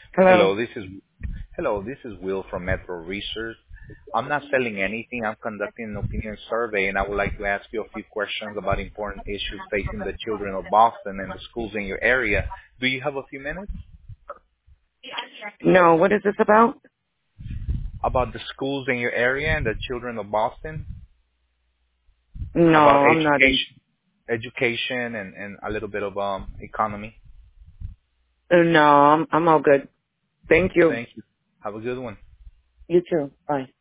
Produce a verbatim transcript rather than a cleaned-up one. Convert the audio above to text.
Hello. Hello, this is hello, this is Will from Metro Research. I'm not selling anything. I'm conducting an opinion survey, and I would like to ask you a few questions about important issues facing the children of Boston and the schools in your area. Do you have a few minutes? No, what is this about? About the schools in your area and the children of Boston? No, About I'm not in. education, education, and, and a little bit of um economy. uh, No, I'm I'm all good. Thank you. Thank you. Have a good one. You too. Bye.